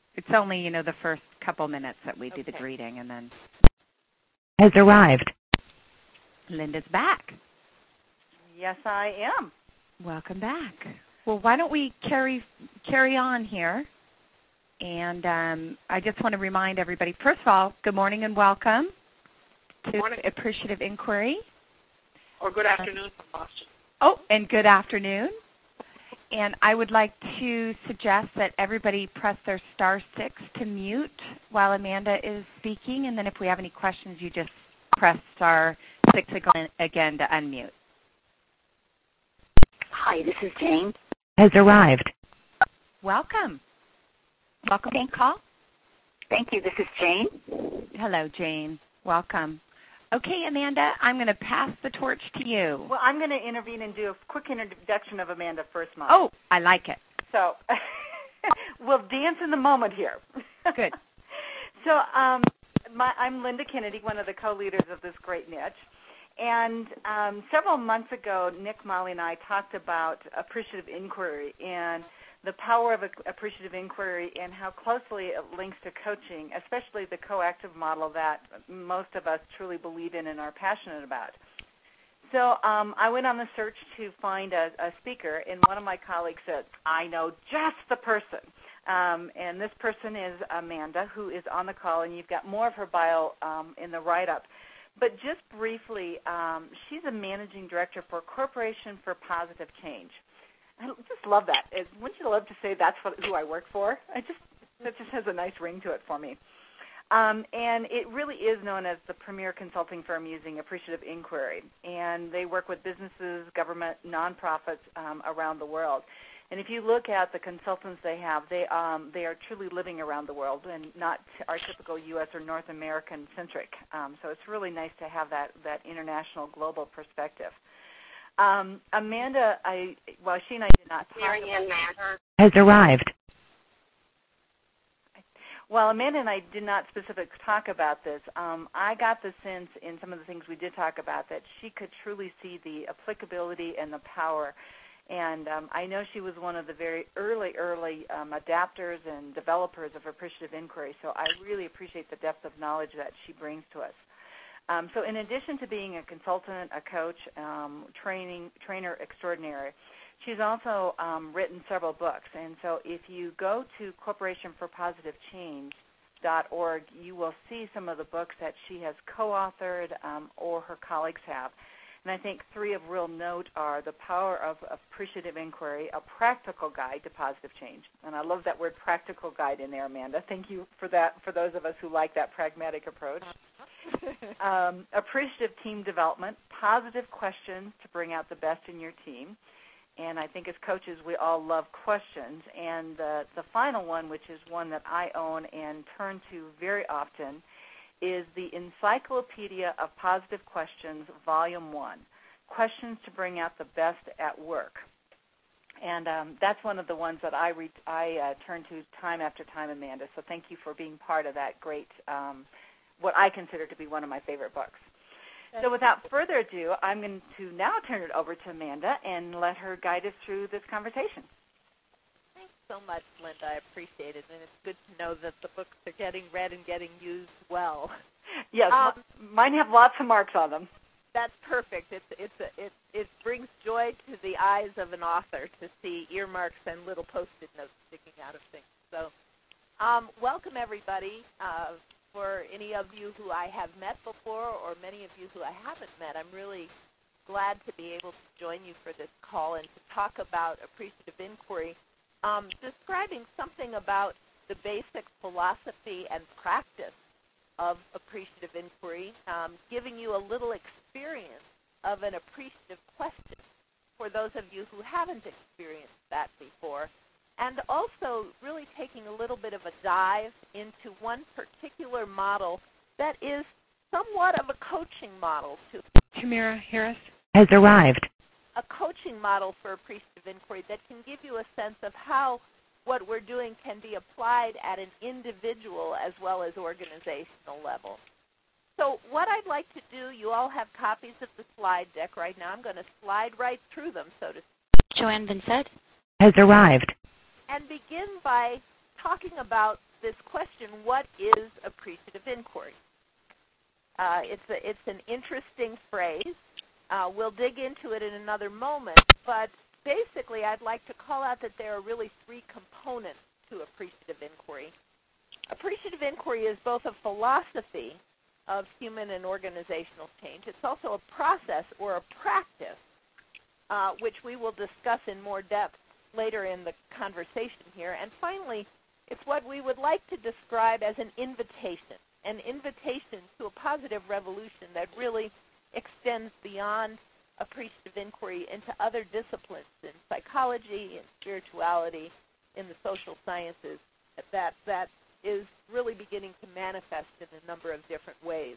It's only, the first couple minutes that we do the greeting, and then has arrived. Linda's back. Yes, I am. Welcome back. Well, why don't we carry on here? And I just want to remind everybody, first of all, good morning and welcome to Appreciative Inquiry. Or good afternoon from Boston. Oh, and good afternoon. And I would like to suggest that everybody press their *6 to mute while Amanda is speaking. And then if we have any questions, you just press *6 again to unmute. Hi, this is Jane. Has arrived. Welcome. Welcome to the call. Thank you. This is Jane. Hello, Jane. Welcome. Okay, Amanda, I'm going to pass the torch to you. Well, I'm going to intervene and do a quick introduction of Amanda first, Mom. Oh, I like it. So we'll dance in the moment here. Good. So I'm Linda Kennedy, one of the co-leaders of this great niche. And several months ago, Nick, Molly, and I talked about appreciative inquiry and the power of appreciative inquiry and how closely it links to coaching, especially the coactive model that most of us truly believe in and are passionate about. So I went on the search to find a speaker, and one of my colleagues said, I know just the person. And this person is Amanda, who is on the call, and you've got more of her bio in the write-up. But just briefly, she's a managing director for Corporation for Positive Change. I just love that. Wouldn't you love to say that's who I work for? That just has a nice ring to it for me. And it really is known as the premier consulting firm using appreciative inquiry. And they work with businesses, government, nonprofits around the world. And if you look at the consultants they have, they are truly living around the world and not our typical U.S. or North American-centric. So it's really nice to have that international, global perspective. Amanda, she and I did not talk Marianne Matter has arrived. Well, Amanda and I did not specifically talk about this. I got the sense in some of the things we did talk about that she could truly see the applicability and the power. And I know she was one of the very early adapters and developers of appreciative inquiry, so I really appreciate the depth of knowledge that she brings to us. So in addition to being a consultant, a coach, trainer extraordinary, she's also written several books. And so if you go to corporationforpositivechange.org, you will see some of the books that she has co-authored or her colleagues have. And I think three of real note are The Power of Appreciative Inquiry, A Practical Guide to Positive Change. And I love that word practical guide in there, Amanda. Thank you for that, for those of us who like that pragmatic approach. Appreciative Team Development, Positive Questions to Bring Out the Best in Your Team. And I think as coaches, we all love questions. And the final one, which is one that I own and turn to very often, is the Encyclopedia of Positive Questions, Volume 1, Questions to Bring Out the Best at Work. And that's one of the ones that I turn to time after time, Amanda. So thank you for being part of that great, what I consider to be one of my favorite books. So without further ado, I'm going to now turn it over to Amanda and let her guide us through this conversation. Thanks so much, Linda. I appreciate it, and it's good to know that the books are getting read and getting used well. Yes, mine have lots of marks on them. That's perfect. It brings joy to the eyes of an author to see earmarks and little Post-it notes sticking out of things. So welcome, everybody. For any of you who I have met before or many of you who I haven't met, I'm really glad to be able to join you for this call and to talk about appreciative inquiry, describing something about the basic philosophy and practice of appreciative inquiry, giving you a little experience of an appreciative question for those of you who haven't experienced that before, and also really taking a little bit of a dive into one particular model that is somewhat of a coaching model too. Tamara Harris has arrived. A coaching model for appreciative inquiry that can give you a sense of how what we're doing can be applied at an individual as well as organizational level. So what I'd like to do, you all have copies of the slide deck right now. I'm going to slide right through them, so to speak. Joanne Vincent has arrived. And begin by talking about this question, what is appreciative inquiry? It's an interesting phrase. We'll dig into it in another moment, but basically I'd like to call out that there are really three components to appreciative inquiry. Appreciative inquiry is both a philosophy of human and organizational change. It's also a process or a practice, which we will discuss in more depth later in the conversation here. And finally, it's what we would like to describe as an invitation to a positive revolution that really extends beyond appreciative inquiry into other disciplines in psychology, in spirituality, in the social sciences, that is really beginning to manifest in a number of different ways.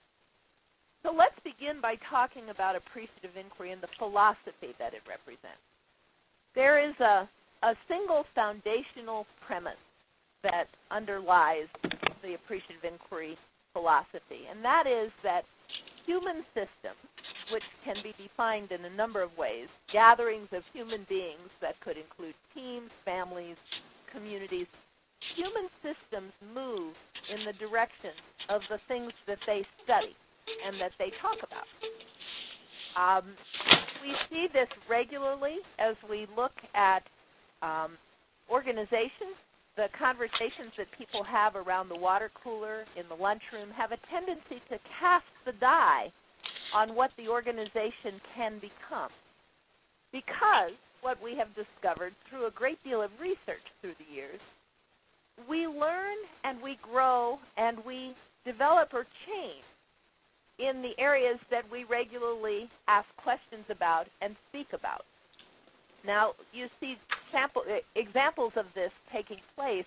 So let's begin by talking about appreciative inquiry and the philosophy that it represents. There is a single foundational premise that underlies the appreciative inquiry philosophy, and that is that human systems, which can be defined in a number of ways, gatherings of human beings that could include teams, families, communities, human systems move in the direction of the things that they study and that they talk about. We see this regularly as we look at organizations. The conversations that people have around the water cooler, in the lunchroom, have a tendency to cast the die on what the organization can become. Because what we have discovered through a great deal of research through the years, we learn and we grow and we develop or change in the areas that we regularly ask questions about and speak about. Now, you see examples of this taking place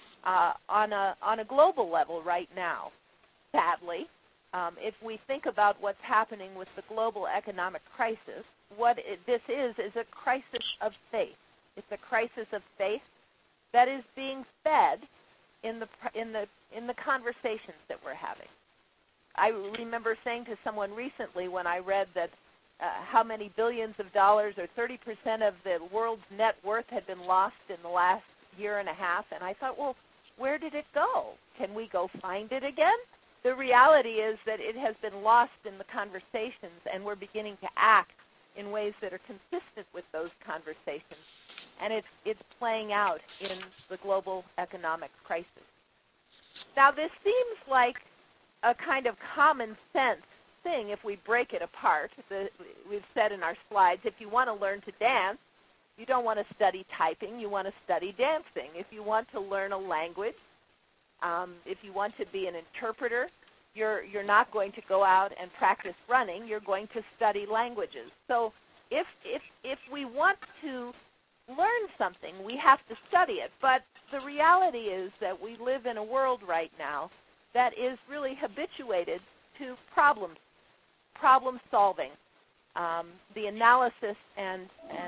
on a global level right now, sadly. If we think about what's happening with the global economic crisis, what this is a crisis of faith. It's a crisis of faith that is being fed in the conversations that we're having. I remember saying to someone recently when I read that how many billions of dollars or 30% of the world's net worth had been lost in the last year and a half, and I thought, well, where did it go? Can we go find it again? The reality is that it has been lost in the conversations, and we're beginning to act in ways that are consistent with those conversations. And it's playing out in the global economic crisis. Now, this seems like a kind of common sense thing if we break it apart. We've said in our slides, if you want to learn to dance, you don't want to study typing, you want to study dancing. If you want to learn a language, if you want to be an interpreter, you're not going to go out and practice running, you're going to study languages. So if we want to learn something, we have to study it. But the reality is that we live in a world right now that is really habituated to problem solving, the analysis and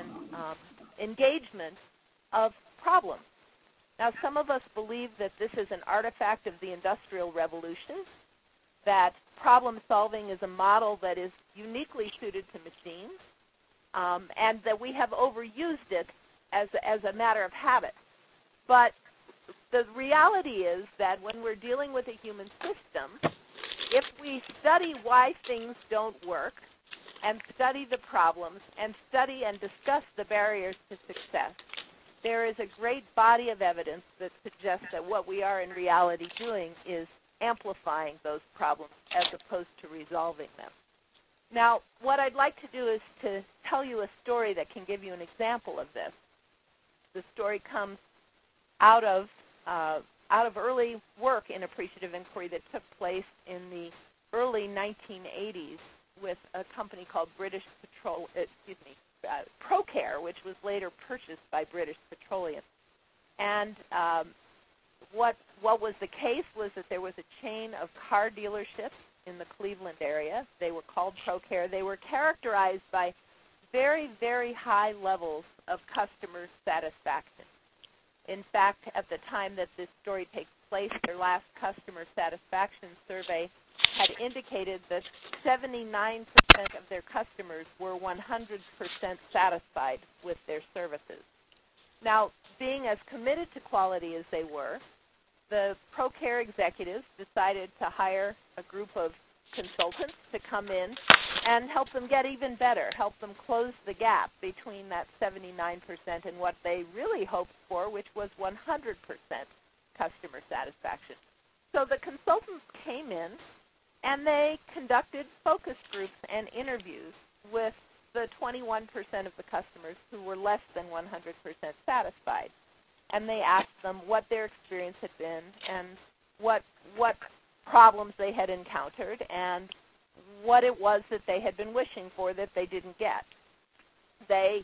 engagement of problems. Now, some of us believe that this is an artifact of the Industrial Revolution, that problem solving is a model that is uniquely suited to machines, and that we have overused it as a matter of habit. But the reality is that when we're dealing with a human system, if we study why things don't work and study the problems and study and discuss the barriers to success, there is a great body of evidence that suggests that what we are in reality doing is amplifying those problems as opposed to resolving them. Now, what I'd like to do is to tell you a story that can give you an example of this. The story comes out of early work in appreciative inquiry that took place in the early 1980s with a company called Procare, which was later purchased by British Petroleum. And what was the case was that there was a chain of car dealerships in the Cleveland area. They were called Procare. They were characterized by very, very high levels of customer satisfaction. In fact, at the time that this story takes place, their last customer satisfaction survey had indicated that 79% of their customers were 100% satisfied with their services. Now, being as committed to quality as they were, the ProCare executives decided to hire a group of consultants to come in and help them get even better, help them close the gap between that 79% and what they really hoped for, which was 100% customer satisfaction. So the consultants came in and they conducted focus groups and interviews with the 21% of the customers who were less than 100% satisfied. And they asked them what their experience had been and what problems they had encountered and what it was that they had been wishing for that they didn't get. They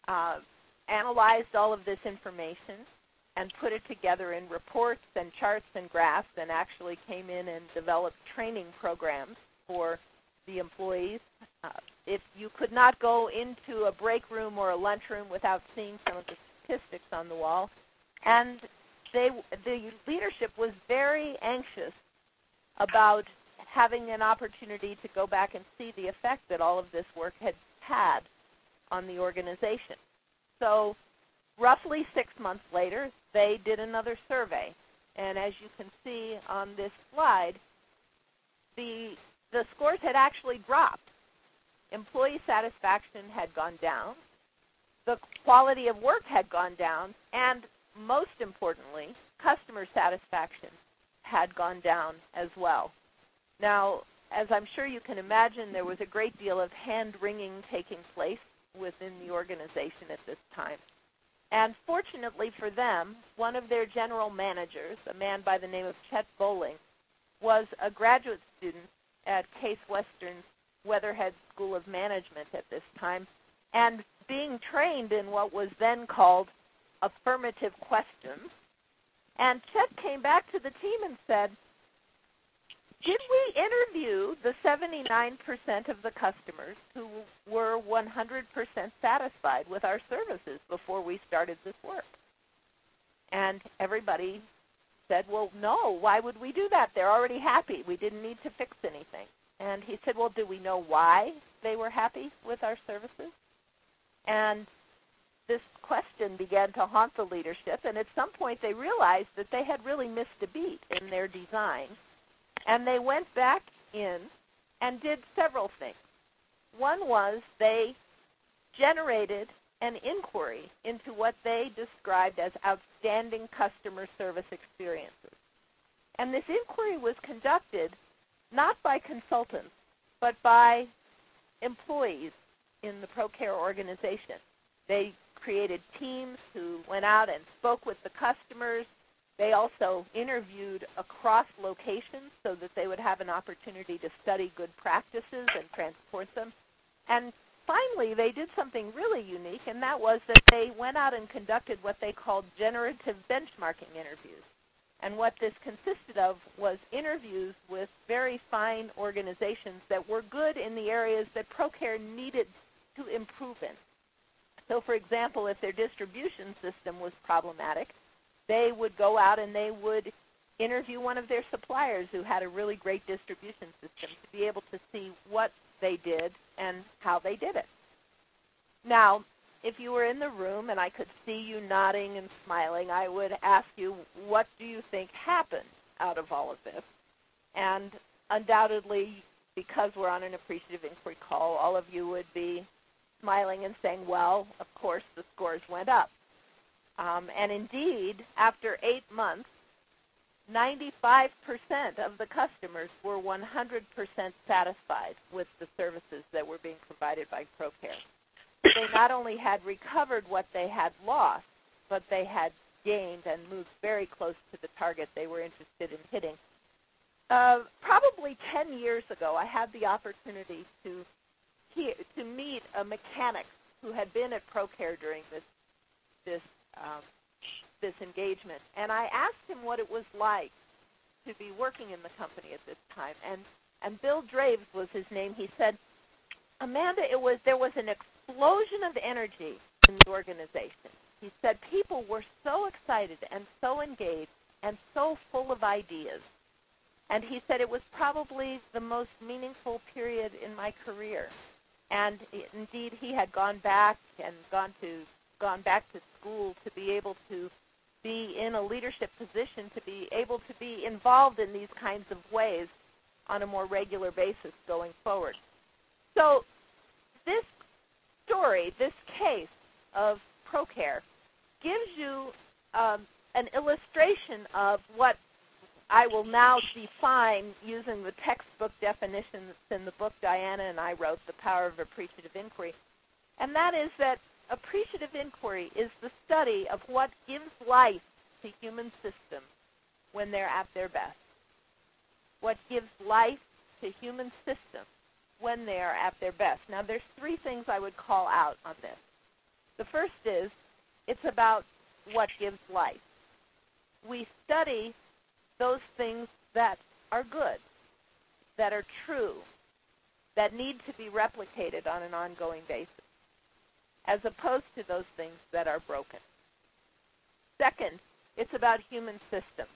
analyzed all of this information and put it together in reports and charts and graphs, and actually came in and developed training programs for the employees. If you could not go into a break room or a lunchroom without seeing some of the statistics on the wall. And the leadership was very anxious about having an opportunity to go back and see the effect that all of this work had had on the organization. So roughly 6 months later, they did another survey. And as you can see on this slide, the scores had actually dropped. Employee satisfaction had gone down. The quality of work had gone down. And most importantly, customer satisfaction had gone down as well. Now, as I'm sure you can imagine, there was a great deal of hand-wringing taking place within the organization at this time. And fortunately for them, one of their general managers, a man by the name of Chet Bowling, was a graduate student at Case Western's Weatherhead School of Management at this time, and being trained in what was then called affirmative questions. And Chet came back to the team and said, did we interview the 79% of the customers who were 100% satisfied with our services before we started this work? And everybody said, well, no, why would we do that? They're already happy. We didn't need to fix anything. And he said, well, do we know why they were happy with our services? And this question began to haunt the leadership, and at some point they realized that they had really missed a beat in their design. And they went back in and did several things. One was they generated an inquiry into what they described as outstanding customer service experiences. And this inquiry was conducted not by consultants, but by employees in the ProCare organization. They created teams who went out and spoke with the customers. They also interviewed across locations so that they would have an opportunity to study good practices and transport them. And finally, they did something really unique, and that was that they went out and conducted what they called generative benchmarking interviews. And what this consisted of was interviews with very fine organizations that were good in the areas that ProCare needed to improve in. So, for example, if their distribution system was problematic, they would go out and they would interview one of their suppliers who had a really great distribution system to be able to see what they did and how they did it. Now, if you were in the room and I could see you nodding and smiling, I would ask you, what do you think happened out of all of this? And undoubtedly, because we're on an appreciative inquiry call, all of you would be smiling and saying, well, of course, the scores went up. And indeed, after 8 months, 95% of the customers were 100% satisfied with the services that were being provided by ProCare. They not only had recovered what they had lost, but they had gained and moved very close to the target they were interested in hitting. Probably 10 years ago, I had the opportunity to meet a mechanic who had been at ProCare during this engagement, and I asked him what it was like to be working in the company at this time. And Bill Draves was his name. He said, Amanda, there was an explosion of energy in the organization. He said people were so excited and so engaged and so full of ideas. And he said it was probably the most meaningful period in my career. And indeed, he had gone back to school to be able to be in a leadership position to be able to be involved in these kinds of ways on a more regular basis going forward. So this story, this case of ProCare, gives you an illustration of what I will now define using the textbook definition that's in the book Diana and I wrote, The Power of Appreciative Inquiry. And that is that appreciative inquiry is the study of what gives life to human systems when they're at their best. What gives life to human systems when they are at their best. Now, there's three things I would call out on this. The first is it's about what gives life. We study those things that are good, that are true, that need to be replicated on an ongoing basis, as opposed to those things that are broken. Second, it's about human systems.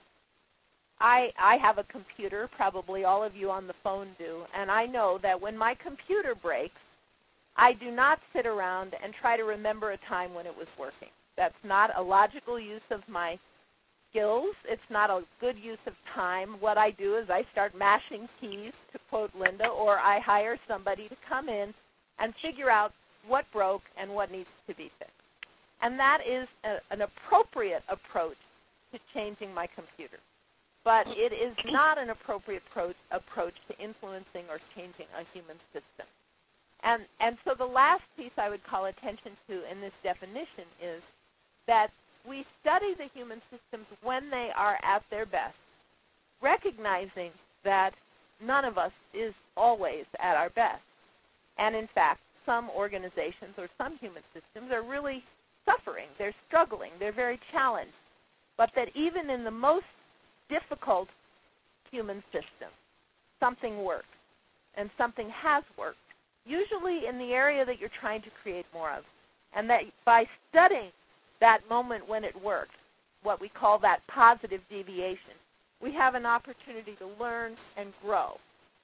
I have a computer, probably all of you on the phone do, and I know that when my computer breaks, I do not sit around and try to remember a time when it was working. That's not a logical use of my skills. It's not a good use of time. What I do is I start mashing keys, to quote Linda, or I hire somebody to come in and figure out what broke and what needs to be fixed. And that is an appropriate approach to changing my computer. But it is not an appropriate approach to influencing or changing a human system. And so the last piece I would call attention to in this definition is that we study the human systems when they are at their best, recognizing that none of us is always at our best. And in fact, some organizations or some human systems are really suffering. They're struggling. They're very challenged. But that even in the most difficult human system, something works, and something has worked, usually in the area that you're trying to create more of. And that by studying that moment when it works, what we call that positive deviation, we have an opportunity to learn and grow.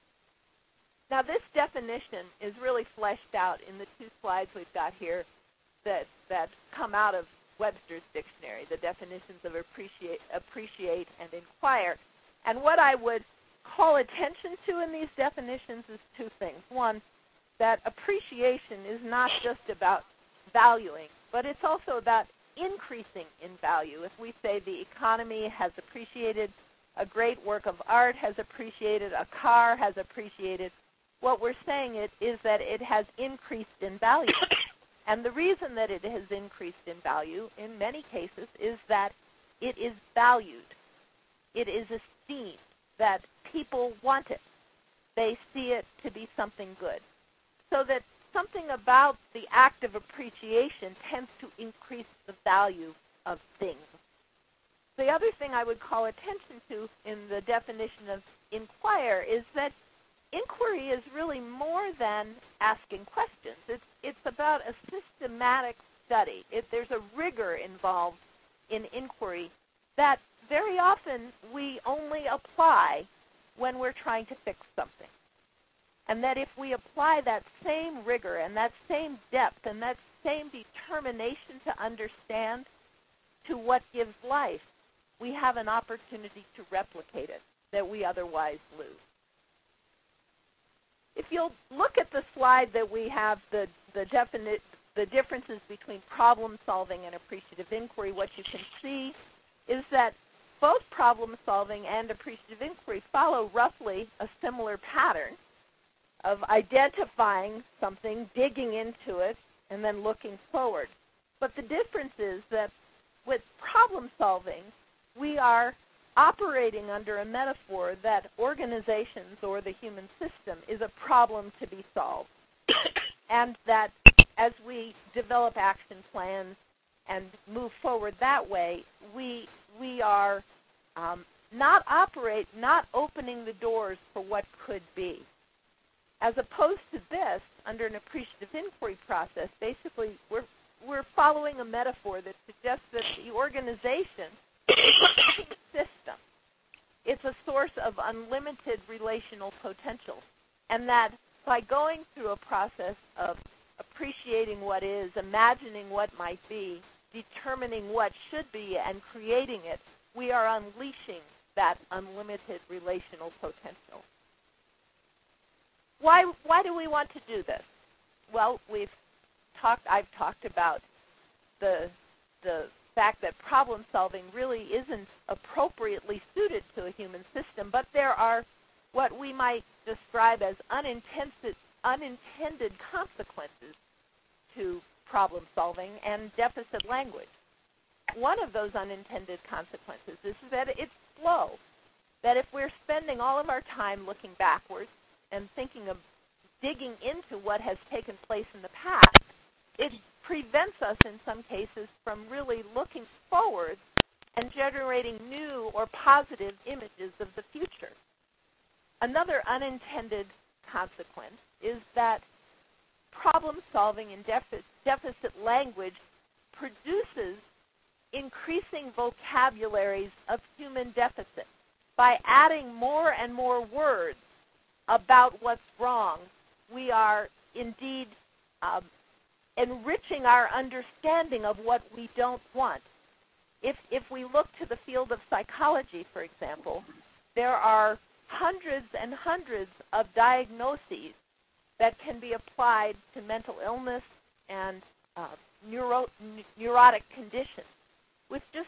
Now, this definition is really fleshed out in the two slides we've got here that come out of Webster's dictionary, the definitions of appreciate, and inquire. And what I would call attention to in these definitions is two things. One, that appreciation is not just about valuing, but it's also about increasing in value. If we say the economy has appreciated, a great work of art has appreciated, a car has appreciated, what we're saying is that it has increased in value. And the reason that it has increased in value in many cases is that it is valued. It is esteemed, that people want it. They see it to be something good. So that something about the act of appreciation tends to increase the value of things. The other thing I would call attention to in the definition of inquire is that inquiry is really more than asking questions. It's about a systematic study. There's a rigor involved in inquiry that very often we only apply when we're trying to fix something. And that if we apply that same rigor and that same depth and that same determination to understand to what gives life, we have an opportunity to replicate it that we otherwise lose. If you'll look at the slide that we have, the differences between problem solving and appreciative inquiry, what you can see is that both problem solving and appreciative inquiry follow roughly a similar pattern of identifying something, digging into it, and then looking forward. But the difference is that with problem solving, we are operating under a metaphor that organizations or the human system is a problem to be solved. And that as we develop action plans and move forward that way, we are not opening the doors for what could be. As opposed to this, under an appreciative inquiry process, basically we're following a metaphor that suggests that the organization is a system. It's a source of unlimited relational potential. And that by going through a process of appreciating what is, imagining what might be, determining what should be and creating it, we are unleashing that unlimited relational potential. Why do we want to do this? Well, I've talked about the fact that problem solving really isn't appropriately suited to a human system, but there are what we might describe as unintended consequences to problem solving and deficit language. One of those unintended consequences is that it's slow, that if we're spending all of our time looking backwards and thinking of digging into what has taken place in the past, it prevents us in some cases from really looking forward and generating new or positive images of the future. Another unintended consequence is that problem solving in deficit language produces increasing vocabularies of human deficit. By adding more and more words about what's wrong, we are indeed enriching our understanding of what we don't want. If we look to the field of psychology, for example, there are hundreds and hundreds of diagnoses that can be applied to mental illness and neurotic conditions. With just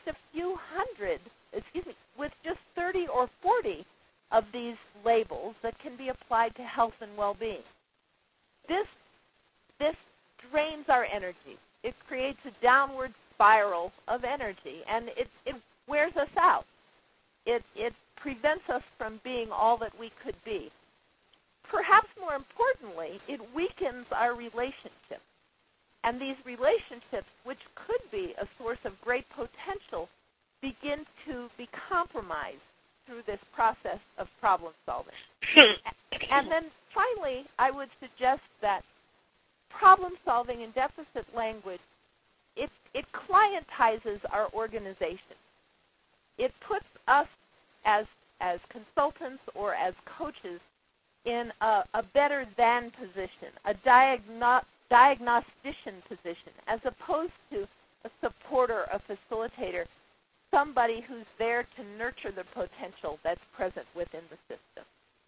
with just 30 or 40 of these labels that can be applied to health and well-being. This drains our energy. It creates a downward spiral of energy, and it wears us out. It prevents us from being all that we could be. Perhaps more importantly, it weakens our relationships. And these relationships, which could be a source of great potential, begin to be compromised through this process of problem solving. And then finally, I would suggest that problem solving in deficit language, it clientizes our organization. It puts us as consultants or as coaches in a better than position, a diagnostician position, as opposed to a supporter, a facilitator, somebody who's there to nurture the potential that's present within the system.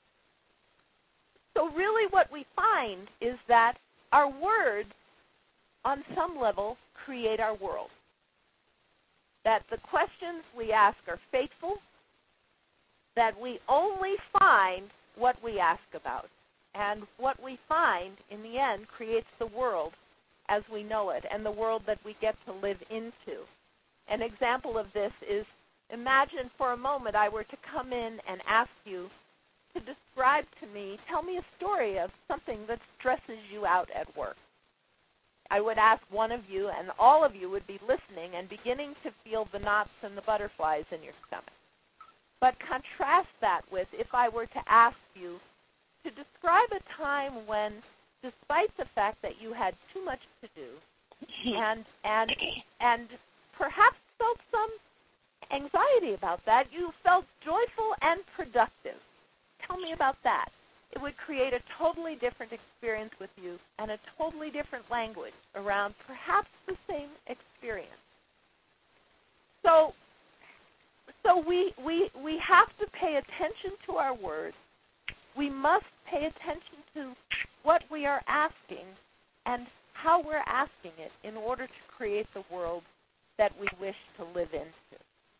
So really what we find is that our words, on some level, create our world. That the questions we ask are faithful, that we only find what we ask about. And what we find, in the end, creates the world as we know it, and the world that we get to live into. An example of this is, imagine for a moment I were to come in and ask you to describe to me, tell me a story of something that stresses you out at work. I would ask one of you, and all of you would be listening and beginning to feel the knots and the butterflies in your stomach. But contrast that with if I were to ask you to describe a time when, despite the fact that you had too much to do and perhaps felt some anxiety about that, you felt joyful and productive. Tell me about that. It would create a totally different experience with you and a totally different language around perhaps the same experience. So we have to pay attention to our words. We must pay attention to what we are asking and how we're asking it in order to create the world that we wish to live into.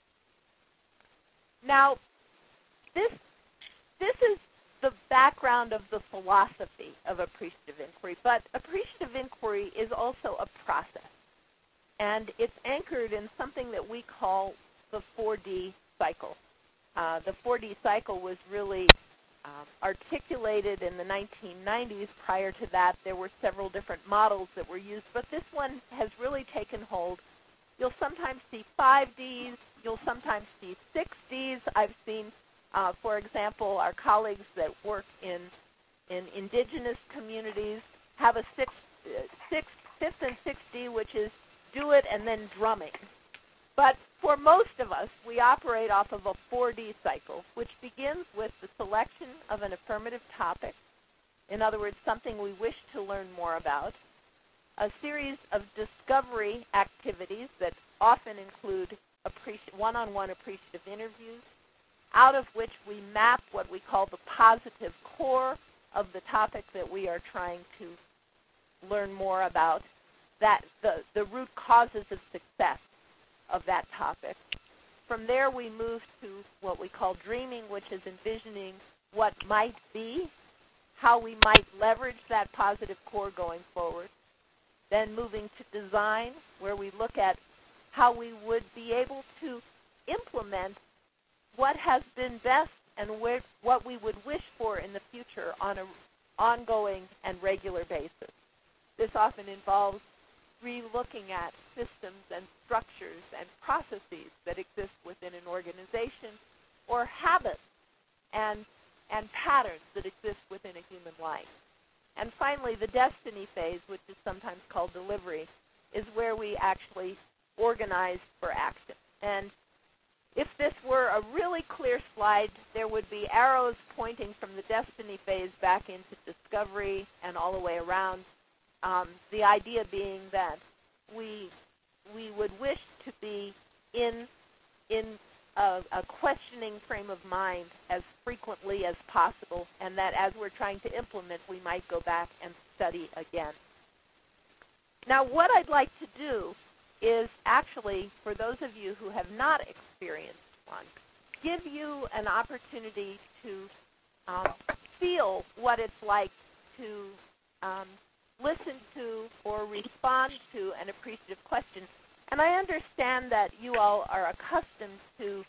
Now, this is the background of the philosophy of appreciative inquiry, but appreciative inquiry is also a process, and it's anchored in something that we call the 4D cycle. The 4D cycle was really articulated in the 1990s. Prior to that, there were several different models that were used, but this one has really taken hold. You'll sometimes see 5Ds. You'll sometimes see 6Ds. I've seen, for example, our colleagues that work in indigenous communities have a fifth and 6D, which is do it and then drumming. But for most of us, we operate off of a 4D cycle, which begins with the selection of an affirmative topic, in other words, something we wish to learn more about. a series of discovery activities that often include one-on-one appreciative interviews, out of which we map what we call the positive core of the topic that we are trying to learn more about, that the root causes of success of that topic. From there, we move to what we call dreaming, which is envisioning what might be, how we might leverage that positive core going forward. Then moving to design, where we look at how we would be able to implement what has been best and what we would wish for in the future on an ongoing and regular basis. This often involves re-looking at systems and structures and processes that exist within an organization, or habits and patterns that exist within a human life. And finally, the destiny phase, which is sometimes called delivery, is where we actually organize for action. And if this were a really clear slide, there would be arrows pointing from the destiny phase back into discovery and all the way around. The idea being that we would wish to be in a questioning frame of mind as frequently as possible, and that as we're trying to implement, we might go back and study again. Now, what I'd like to do is actually, for those of you who have not experienced one, give you an opportunity to feel what it's like to listen to or respond to an appreciative question. And I understand that you all are accustomed to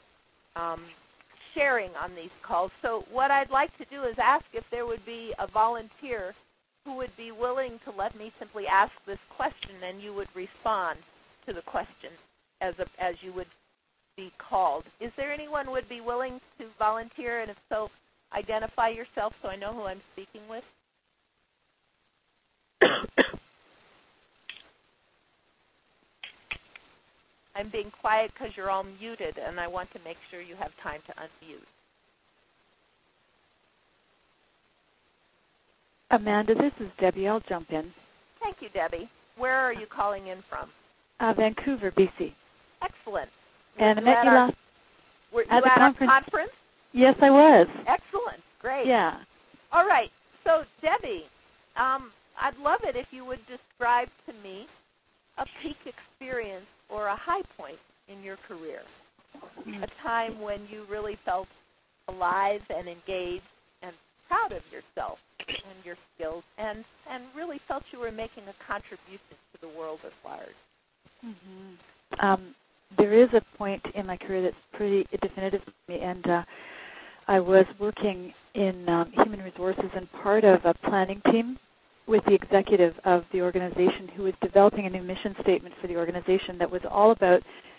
sharing on these calls. So what I'd like to do is ask if there would be a volunteer who would be willing to let me simply ask this question and you would respond to the question as you would be called. Is there anyone who would be willing to volunteer? And if so, identify yourself so I know who I'm speaking with. I'm being quiet because you're all muted, and I want to make sure you have time to unmute. Amanda, this is Debbie. I'll jump in. Thank you, Debbie. Where are you calling in from? Vancouver, BC. Excellent. And I met you last Were you at the at a conference? Yes, I was. Excellent. Great. Yeah. All right. So, Debbie, I'd love it if you would describe to me a peak experience or a high point in your career, a time when you really felt alive and engaged and proud of yourself and your skills and really felt you were making a contribution to the world at large. Mm-hmm. There is a point in my career that's pretty definitive for me, and I was working in human resources and part of a planning team with the executive of the organization who was developing a new mission statement for the organization that was all about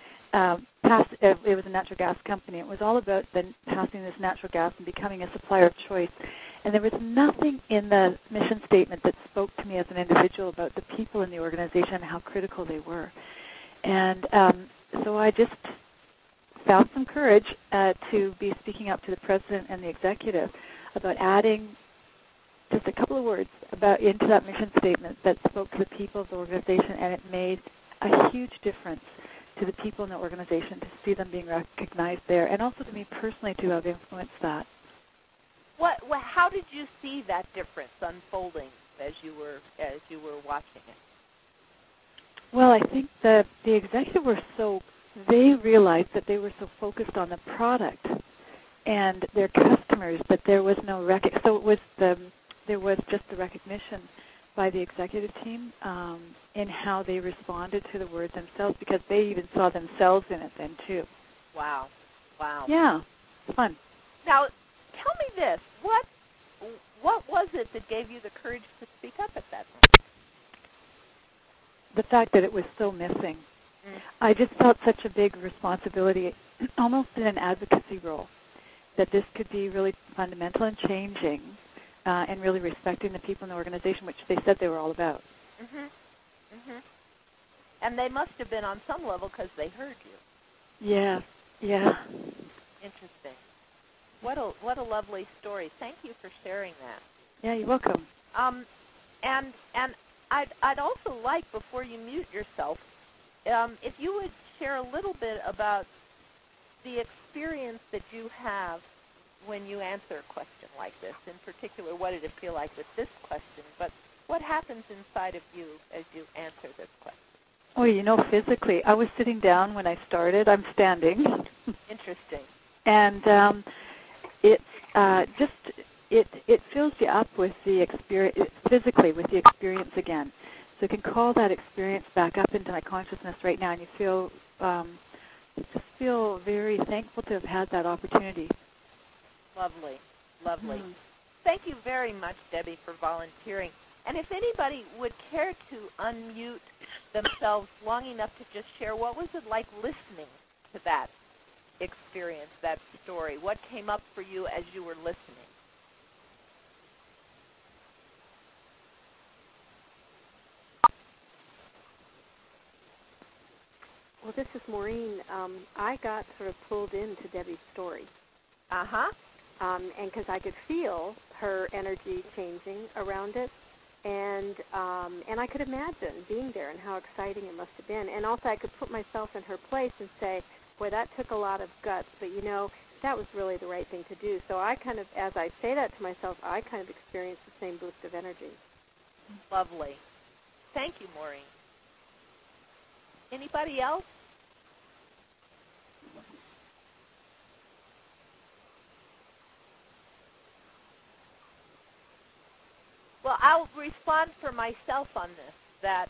it was a natural gas company. It was all about then passing this natural gas and becoming a supplier of choice. And there was nothing in the mission statement that spoke to me as an individual about the people in the organization and how critical they were. And so I just found some courage to be speaking up to the president and the executive about adding just a couple of words into that mission statement that spoke to the people of the organization, and it made a huge difference to the people in the organization to see them being recognized there, and also to me personally to have influenced that. How did you see that difference unfolding as you were watching it? Well, I think the executive they realized that they were so focused on the product and their customers that there was no there was just the recognition by the executive team in how they responded to the word themselves, because they even saw themselves in it then too. Wow. Yeah, fun. Now, tell me this: what was it that gave you the courage to speak up at that point? The fact that it was so missing. I just felt such a big responsibility, almost in an advocacy role, that this could be really fundamental and changing, and really respecting the people in the organization, which they said they were all about. And they must have been on some level because they heard you. Yeah. Interesting. What a lovely story. Thank you for sharing that. Yeah, you're welcome. And I'd also like, before you mute yourself, if you would share a little bit about the experience that you have when you answer a question like this. In particular, what did it feel like with this question? But what happens inside of you as you answer this question? Oh, physically, I was sitting down when I started. I'm standing. Interesting. And it fills you up with the experience, physically, with the experience again. So you can call that experience back up into my consciousness right now, and you just feel very thankful to have had that opportunity. Lovely, lovely. Thank you very much, Debbie, for volunteering. And if anybody would care to unmute themselves long enough to just share, what was it like listening to that experience, that story? What came up for you as you were listening? Well, this is Maureen. I got sort of pulled into Debbie's story. Uh-huh. And because I could feel her energy changing around it. And I could imagine being there and how exciting it must have been. And also I could put myself in her place and say, boy, that took a lot of guts, but that was really the right thing to do. So I kind of, as I say that to myself, I kind of experience the same boost of energy. Lovely. Thank you, Maureen. Anybody else? Well, I'll respond for myself on this, that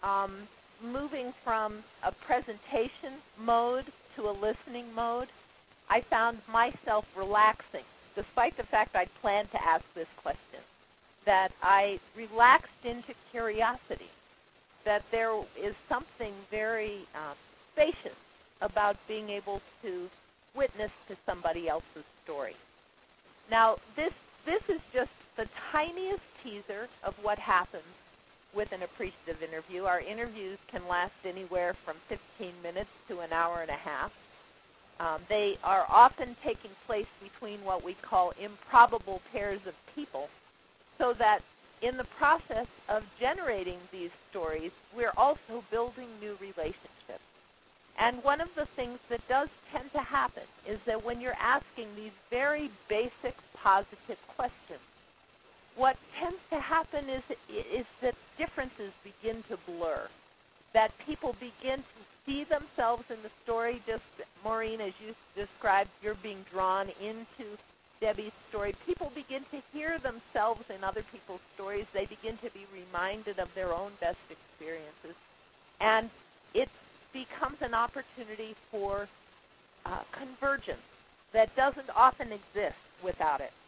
moving from a presentation mode to a listening mode, I found myself relaxing, despite the fact I'd planned to ask this question, that I relaxed into curiosity, that there is something very spacious about being able to witness to somebody else's story. Now, this is just the tiniest teaser of what happens with an appreciative interview. Our interviews can last anywhere from 15 minutes to an hour and a half. They are often taking place between what we call improbable pairs of people, so that in the process of generating these stories, we're also building new relationships. And one of the things that does tend to happen is that when you're asking these very basic positive questions, what tends to happen is that differences begin to blur, that people begin to see themselves in the story. Just, Maureen, as you described, you're being drawn into Debbie's story. People begin to hear themselves in other people's stories. They begin to be reminded of their own best experiences. And it becomes an opportunity for convergence that doesn't often exist without it.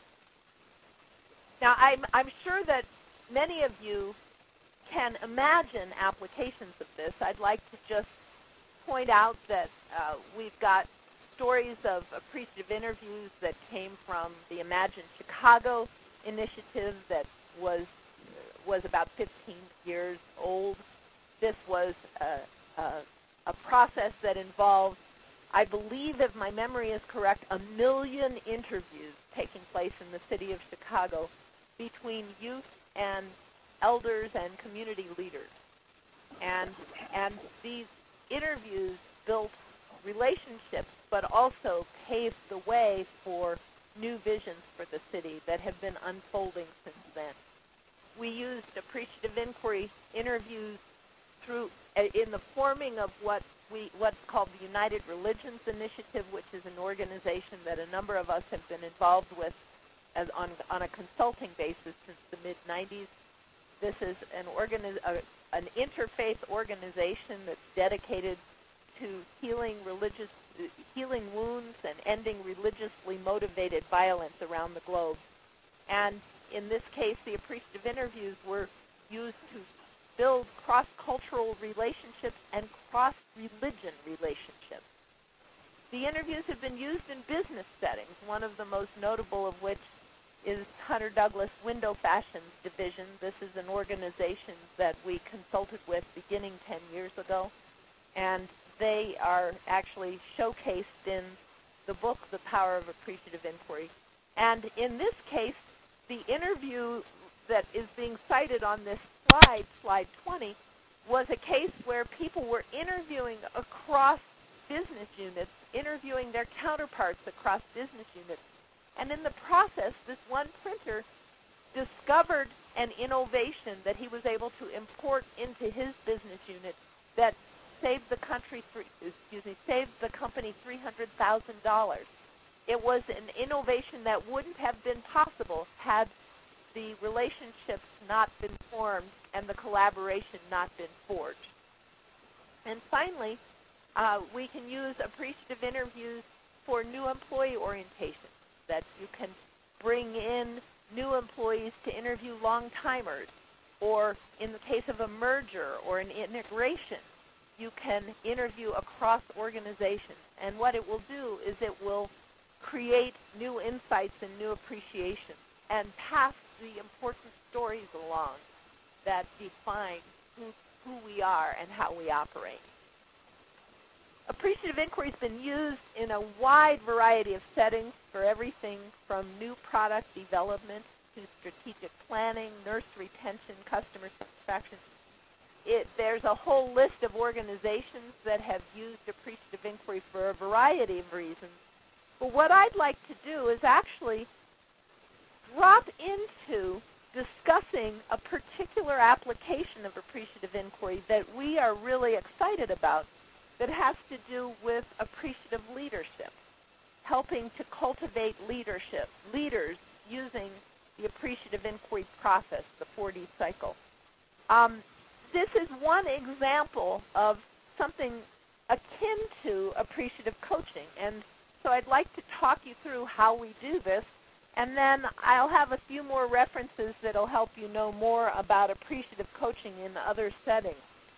Now, I'm sure that many of you can imagine applications of this. I'd like to just point out that we've got stories of appreciative interviews that came from the Imagine Chicago initiative that was about 15 years old. This was a process that involved, I believe, if my memory is correct, 1 million interviews taking place in the city of Chicago between youth and elders and community leaders. And these interviews built relationships, but also paved the way for new visions for the city that have been unfolding since then. We used appreciative inquiry interviews in the forming of what's called the United Religions Initiative, which is an organization that a number of us have been involved with on a consulting basis since the mid-'90s. This is an interfaith organization that's dedicated to healing wounds and ending religiously motivated violence around the globe. And in this case, the appreciative interviews were used to build cross-cultural relationships and cross-religion relationships. The interviews have been used in business settings, one of the most notable of which is Hunter Douglas Window Fashions Division. This is an organization that we consulted with beginning 10 years ago, and they are actually showcased in the book, The Power of Appreciative Inquiry. And in this case, the interview that is being cited on this slide, slide 20, was a case where people were interviewing across business units, interviewing their counterparts across business units. And in the process, this one printer discovered an innovation that he was able to import into his business unit that saved the company $300,000. It was an innovation that wouldn't have been possible had the relationships not been formed and the collaboration not been forged. And finally, we can use appreciative interviews for new employee orientation, that you can bring in new employees to interview long-timers, or in the case of a merger or an integration, you can interview across organizations. And what it will do is it will create new insights and new appreciation and pass the important stories along that define who we are and how we operate. Appreciative inquiry has been used in a wide variety of settings for everything from new product development to strategic planning, nurse retention, customer satisfaction. There's a whole list of organizations that have used appreciative inquiry for a variety of reasons. But what I'd like to do is actually drop into discussing a particular application of appreciative inquiry that we are really excited about, that has to do with appreciative leadership, helping to cultivate leadership, leaders using the appreciative inquiry process, the 4D cycle. This is one example of something akin to appreciative coaching, and so I'd like to talk you through how we do this, and then I'll have a few more references that will help you know more about appreciative coaching in other settings.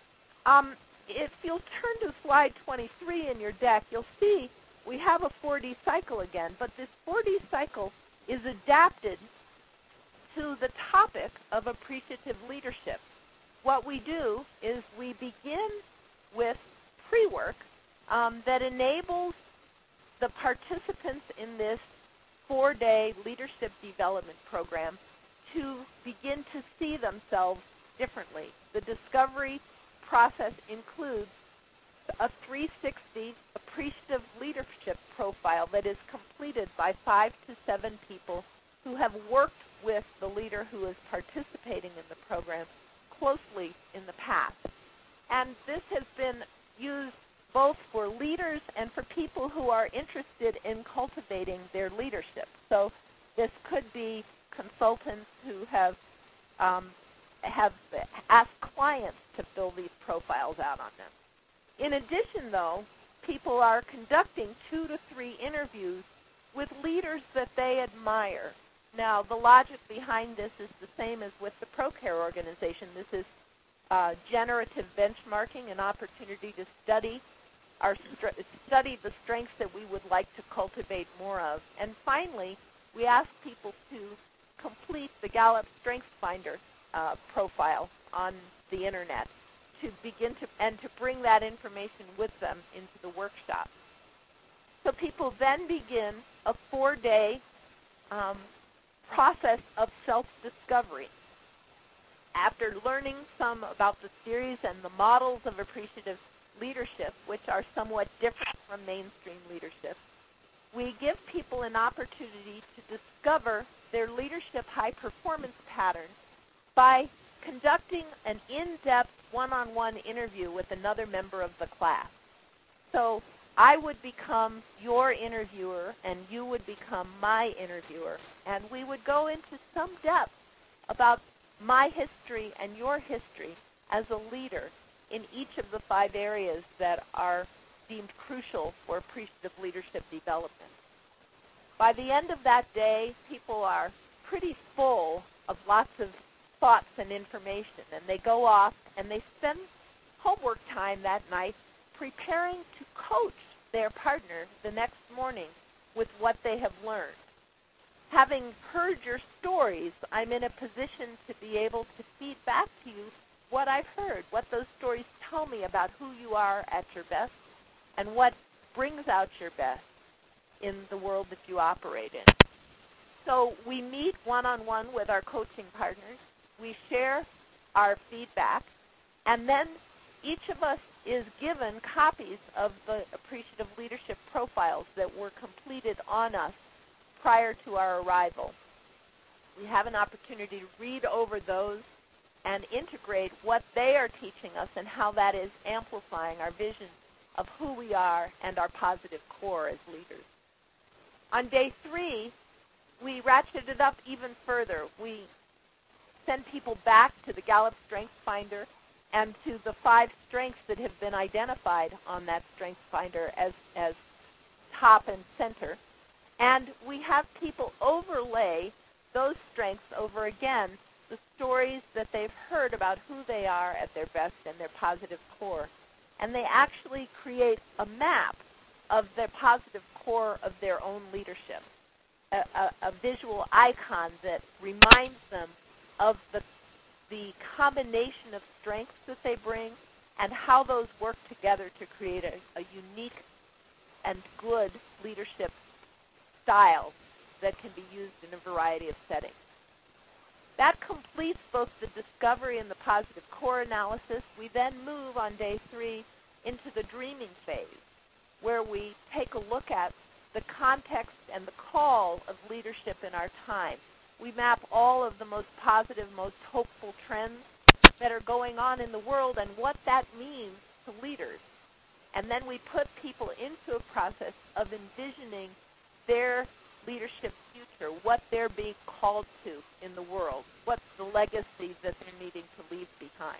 If you'll turn to slide 23 in your deck, you'll see we have a 4D cycle again, but this 4D cycle is adapted to the topic of appreciative leadership. What we do is we begin with pre-work that enables the participants in this 4-day leadership development program to begin to see themselves differently. The discovery process includes a 360 appreciative leadership profile that is completed by 5 to 7 people who have worked with the leader who is participating in the program closely in the past. And this has been used both for leaders and for people who are interested in cultivating their leadership. So this could be consultants who have asked clients to fill these profiles out on them. In addition, though, people are conducting 2 to 3 interviews with leaders that they admire. Now, the logic behind this is the same as with the ProCare organization. This is generative benchmarking, an opportunity to study the strengths that we would like to cultivate more of. And finally, we ask people to complete the Gallup Strengths Finder profile on the internet to begin to bring that information with them into the workshop. So people then begin a 4-day process of self-discovery. After learning some about the theories and the models of appreciative leadership, which are somewhat different from mainstream leadership, we give people an opportunity to discover their leadership high-performance patterns by conducting an in-depth one-on-one interview with another member of the class. So I would become your interviewer, and you would become my interviewer, and we would go into some depth about my history and your history as a leader in each of the 5 areas that are deemed crucial for appreciative leadership development. By the end of that day, people are pretty full of lots of thoughts and information, and they go off and they spend homework time that night preparing to coach their partner the next morning with what they have learned. Having heard your stories, I'm in a position to be able to feed back to you what I've heard, what those stories tell me about who you are at your best and what brings out your best in the world that you operate in. So we meet one-on-one with our coaching partners. We share our feedback, and then each of us is given copies of the appreciative leadership profiles that were completed on us prior to our arrival. We have an opportunity to read over those and integrate what they are teaching us and how that is amplifying our vision of who we are and our positive core as leaders. On day 3, we ratcheted it up even further. We send people back to the Gallup Strengths Finder and to the 5 strengths that have been identified on that Strengths Finder as top and center. And we have people overlay those strengths over, again, the stories that they've heard about who they are at their best and their positive core. And they actually create a map of their positive core of their own leadership, a visual icon that reminds them of the combination of strengths that they bring and how those work together to create a unique and good leadership style that can be used in a variety of settings. That completes both the discovery and the positive core analysis. We then move on day 3 into the dreaming phase, where we take a look at the context and the call of leadership in our time. We map all of the most positive, most hopeful trends that are going on in the world and what that means to leaders. And then we put people into a process of envisioning their leadership future, what they're being called to in the world, what's the legacy that they're needing to leave behind.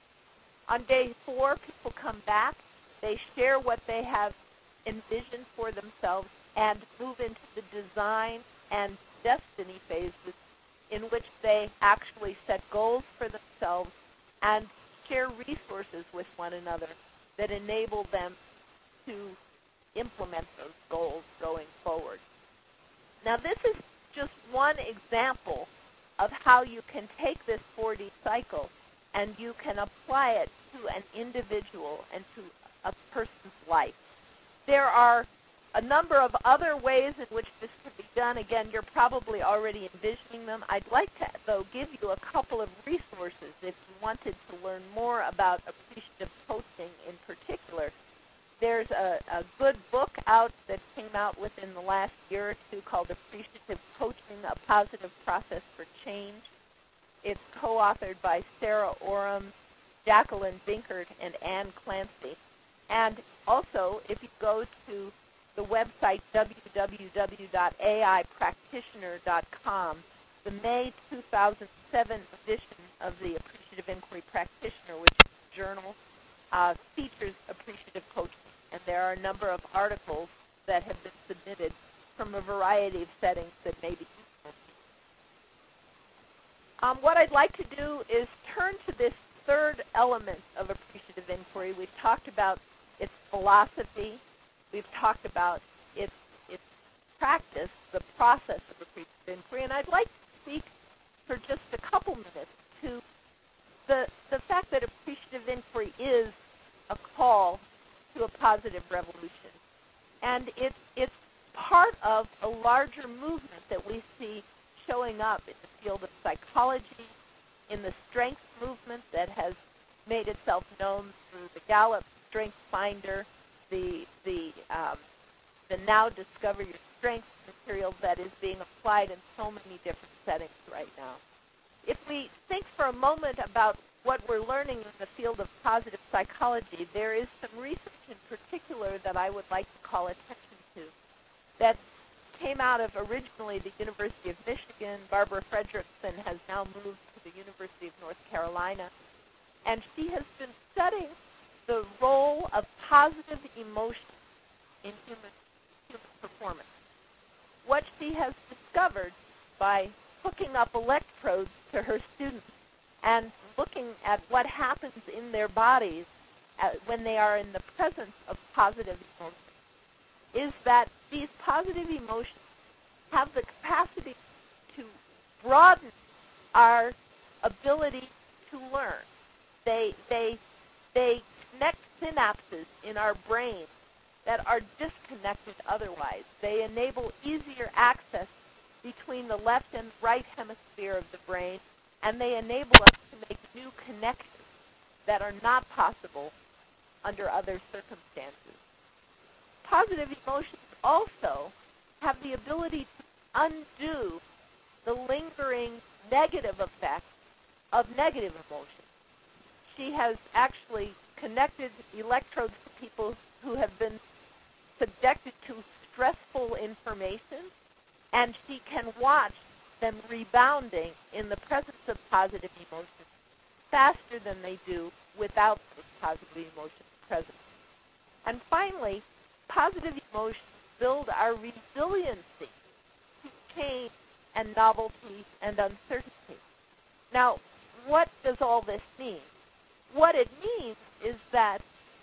On day 4, people come back, they share what they have envisioned for themselves and move into the design and destiny phases in which they actually set goals for themselves and share resources with one another that enable them to implement those goals going forward. Now, this is just one example of how you can take this 4D cycle and you can apply it to an individual and to a person's life. There are a number of other ways in which this could be done. Again, you're probably already envisioning them. I'd like to, though, give you a couple of resources if you wanted to learn more about appreciative coaching in particular. There's a good book out that came out within the last year or two called Appreciative Coaching, A Positive Process for Change. It's co-authored by Sarah Oram, Jacqueline Binkert, and Ann Clancy. And also, if you go to the website www.aipractitioner.com, the May 2007 edition of the Appreciative Inquiry Practitioner, which is a journal, features appreciative coaching. And there are a number of articles that have been submitted from a variety of settings that may be useful. What I'd like to do is turn to this third element of appreciative inquiry. We've talked about its philosophy. We've talked about its practice, the process of appreciative inquiry. And I'd like to speak for just a couple minutes to the fact that appreciative inquiry is a call to a positive revolution. And it's part of a larger movement that we see showing up in the field of psychology, in the strengths movement that has made itself known through the Gallup Strengths Finder, the Now Discover Your Strengths material that is being applied in so many different settings right now. If we think for a moment about what we're learning in the field of positive psychology, there is some research in particular that I would like to call attention to that came out of originally the University of Michigan. Barbara Fredrickson has now moved to the University of North Carolina, and she has been studying the role of positive emotion in human performance. What she has discovered by hooking up electrodes to her students and looking at what happens in their bodies when they are in the presence of positive emotions is that these positive emotions have the capacity to broaden our ability to learn. They connect synapses in our brain that are disconnected otherwise. They enable easier access between the left and right hemisphere of the brain, and they enable us to make new connections that are not possible under other circumstances. Positive emotions also have the ability to undo the lingering negative effects of negative emotions. She has actually connected electrodes to people who have been subjected to stressful information, and she can watch them rebounding in the presence of positive emotions faster than they do without those positive emotions present. And finally, positive emotions build our resiliency to change and novelty and uncertainty. Now, what does all this mean? What it means is that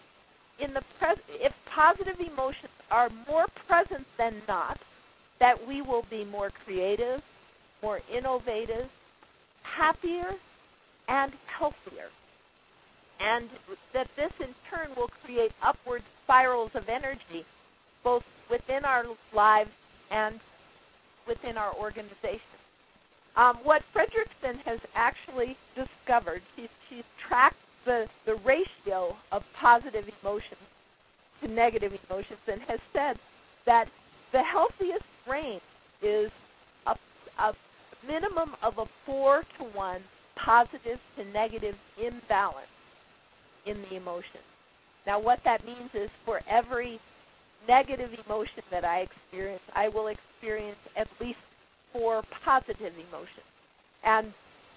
if positive emotions are more present than not, that we will be more creative, more innovative, happier, and healthier. And that this in turn will create upward spirals of energy both within our lives and within our organization. What Fredrickson has actually discovered, she's tracked the ratio of positive emotions to negative emotions and has said that the healthiest range is a minimum of a 4-to-1 positive to negative imbalance in the emotion. Now what that means is for every negative emotion that I experience, I will experience at least 4 positive emotions. And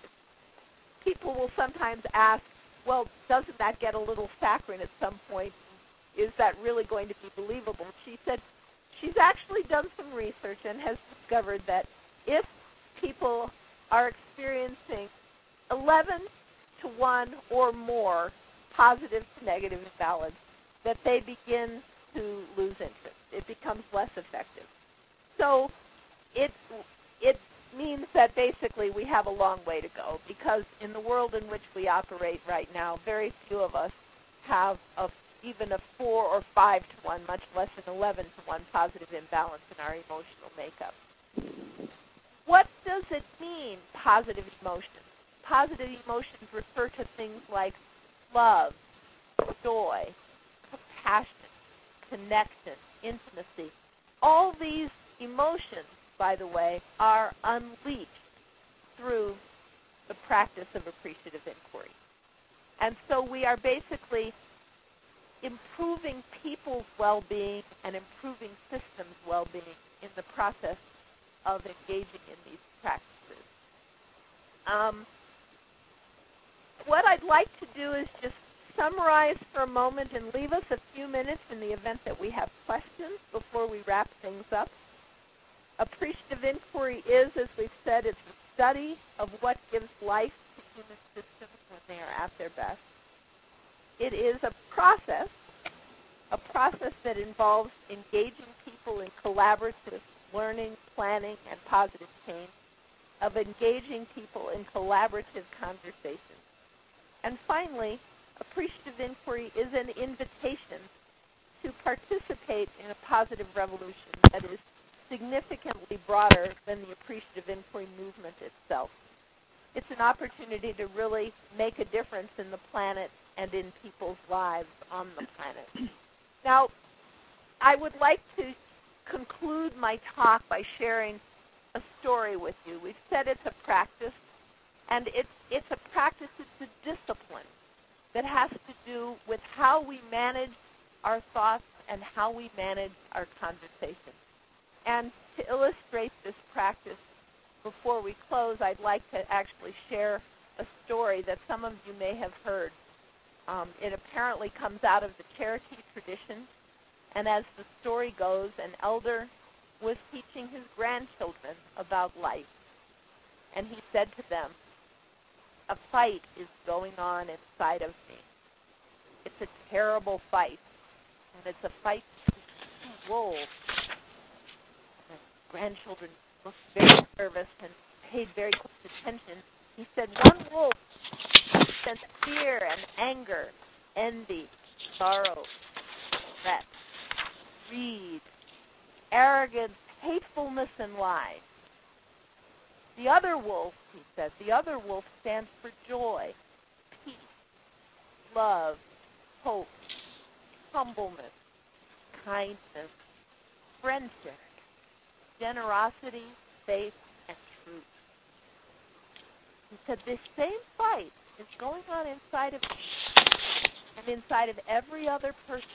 people will sometimes ask, well, doesn't that get a little saccharine at some point? Is that really going to be believable? She said she's actually done some research and has discovered that if people are experiencing 11-to-1 or more positive to negative imbalance, that they begin to lose interest. It becomes less effective. So it means that basically we have a long way to go, because in the world in which we operate right now, very few of us have even a 4 or 5-to-1, much less an 11-to-1 positive imbalance in our emotional makeup. What does it mean, positive emotions? Positive emotions refer to things like love, joy, compassion, connection, intimacy. All these emotions, by the way, are unleashed through the practice of appreciative inquiry. And so we are basically improving people's well-being and improving systems' well-being in the process of engaging in these practices. What I'd like to do is just summarize for a moment and leave us a few minutes in the event that we have questions before we wrap things up. Appreciative inquiry is, as we've said, it's a study of what gives life to human systems when they are at their best. It is a process that involves engaging people in collaborative learning, planning, and positive change, of engaging people in collaborative conversations. And finally, appreciative inquiry is an invitation to participate in a positive revolution that is significantly broader than the appreciative inquiry movement itself. It's an opportunity to really make a difference in the planet and in people's lives on the planet. Now, I would like to conclude my talk by sharing a story with you. We've said it's a practice, and it's a practice, it's a discipline that has to do with how we manage our thoughts and how we manage our conversation. And to illustrate this practice, before we close, I'd like to actually share a story that some of you may have heard. It apparently comes out of the Cherokee tradition, and as the story goes, an elder was teaching his grandchildren about life. And he said to them, "A fight is going on inside of me. It's a terrible fight, and it's a fight between 2 wolves." The grandchildren looked very nervous and paid very close attention. He said, "One wolf represents fear and anger, envy, sorrow, regret, greed, arrogance, hatefulness, and lies. The other wolf," he said, "the other wolf stands for joy, love, hope, humbleness, kindness, friendship, generosity, faith, and truth. He said this same fight is going on inside of you and inside of every other person.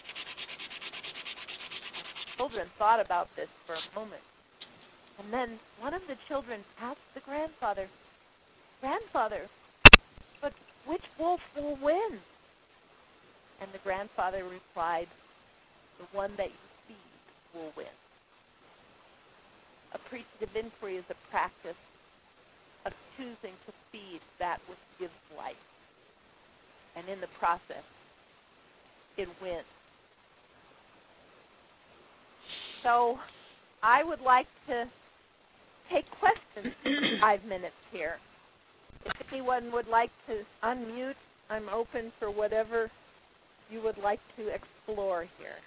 Children thought about this for a moment. And then one of the children asked the grandfather, "Grandfather, but which wolf will win?" And the grandfather replied, "The one that you feed will win." Appreciative inquiry is a practice of choosing to feed that which gives life. And in the process, it wins. So I would like to take questions in 5 minutes here. If anyone would like to unmute, I'm open for whatever you would like to explore here.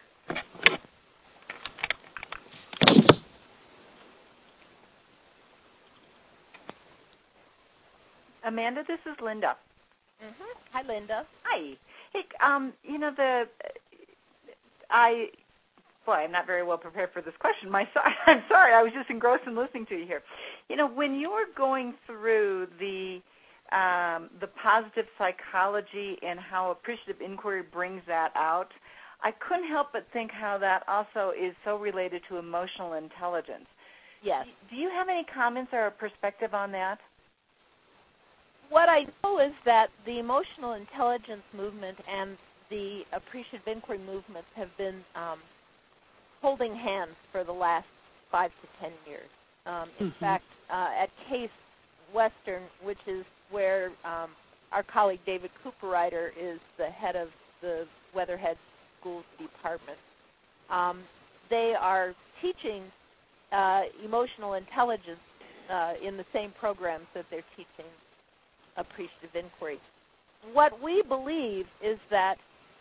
Amanda, this is Linda. Mm-hmm. Hi, Linda. Hi. Hey, I'm not very well prepared for this question. I'm sorry. I was just engrossed in listening to you here. When you were going through the positive psychology and how appreciative inquiry brings that out, I couldn't help but think how that also is so related to emotional intelligence. Yes. Do you have any comments or a perspective on that? What I know is that the emotional intelligence movement and the appreciative inquiry movements have been holding hands for the last 5 to 10 years. In fact, at Case Western, which is where our colleague David Cooperrider is the head of the Weatherhead Schools Department, they are teaching emotional intelligence in the same programs that they're teaching appreciative inquiry. What we believe is that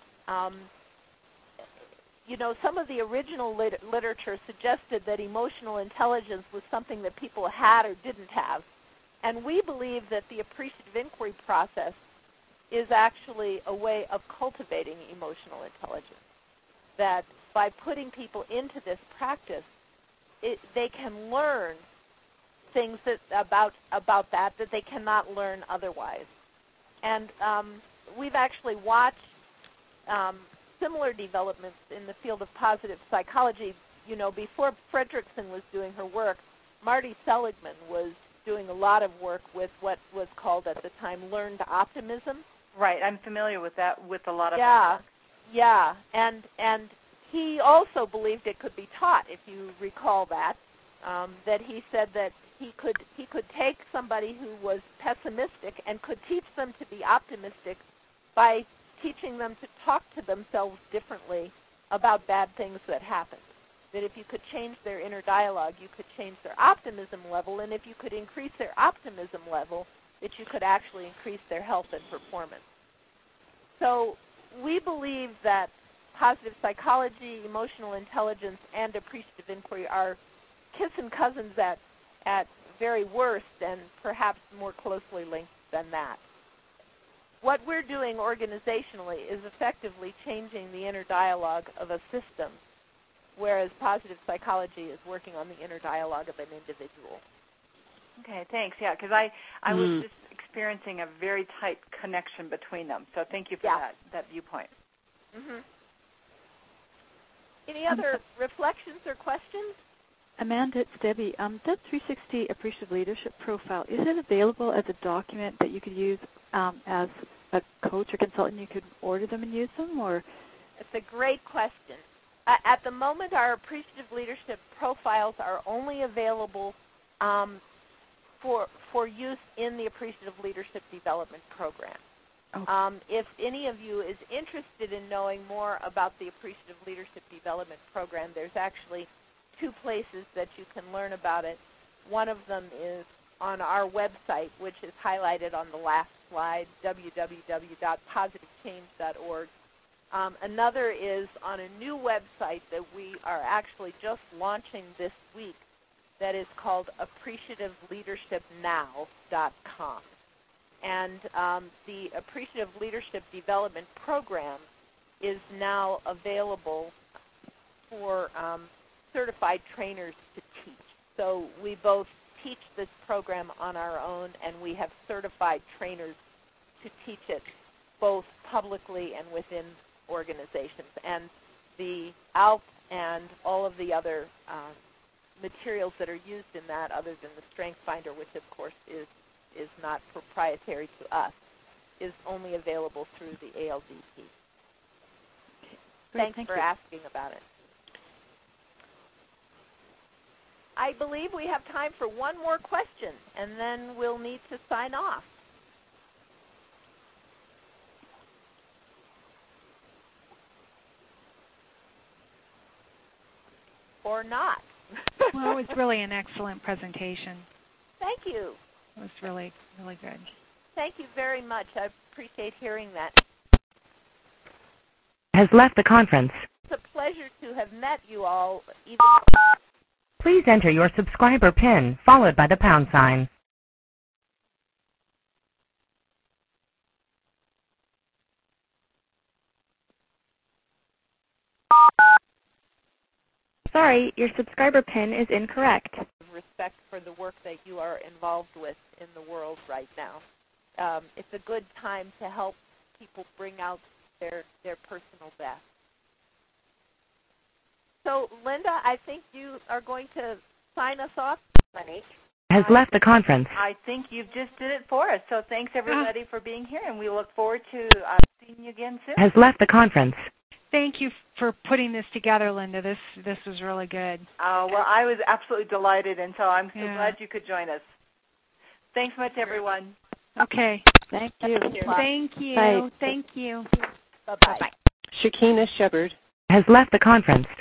some of the original literature suggested that emotional intelligence was something that people had or didn't have. And we believe that the appreciative inquiry process is actually a way of cultivating emotional intelligence. That by putting people into this practice, they can learn things about that they cannot learn otherwise. And we've actually watched similar developments in the field of positive psychology. Before Fredrickson was doing her work, Marty Seligman was doing a lot of work with what was called at the time learned optimism. Right, I'm familiar with that with a lot of work. Yeah, and he also believed it could be taught, if you recall that. That he said that he could take somebody who was pessimistic and could teach them to be optimistic by teaching them to talk to themselves differently about bad things that happen. That if you could change their inner dialogue, you could change their optimism level, and if you could increase their optimism level, that you could actually increase their health and performance. So we believe that positive psychology, emotional intelligence, and appreciative inquiry are kiss and cousins at very worst, and perhaps more closely linked than that. What we're doing organizationally is effectively changing the inner dialogue of a system, whereas positive psychology is working on the inner dialogue of an individual. Okay, thanks. Yeah, because I was just experiencing a very tight connection between them. So thank you for that viewpoint. Mm-hmm. Any other reflections or questions? Amanda, it's Debbie. That 360 Appreciative Leadership Profile, is it available as a document that you could use as a coach or consultant? You could order them and use them, or? It's a great question. At the moment, our Appreciative Leadership Profiles are only available for use in the Appreciative Leadership Development Program. Okay. If any of you is interested in knowing more about the Appreciative Leadership Development Program, there's actually 2 places that you can learn about it. One of them is on our website, which is highlighted on the last slide, www.positivechange.org. Another is on a new website that we are actually just launching this week that is called appreciativeleadershipnow.com. And the Appreciative Leadership Development Program is now available for certified trainers to teach. So we both teach this program on our own, and we have certified trainers to teach it both publicly and within organizations. And the ALP and all of the other materials that are used in that, other than the Strength Finder, which of course is not proprietary to us, is only available through the ALDP. Thanks for asking about it. I believe we have time for one more question, and then we'll need to sign off. Or not. Well, it was really an excellent presentation. Thank you. It was really, really good. Thank you very much. I appreciate hearing that. Has left the conference. It's a pleasure to have met you all. Please enter your subscriber PIN, followed by the pound sign. Sorry, your subscriber PIN is incorrect. Respect for the work that you are involved with in the world right now. It's a good time to help people bring out their personal best. So, Linda, I think you are going to sign us off. Monique. Has left the conference. I think you've just did it for us. So thanks, everybody, for being here, and we look forward to seeing you again soon. Has left the conference. Thank you for putting this together, Linda. This was really good. Oh, well, I was absolutely delighted, and so I'm so glad you could join us. Thanks much, everyone. Okay. Thank you. Thank you. Bye. Thank you. Bye-bye. Shakina Shepard Has left the conference.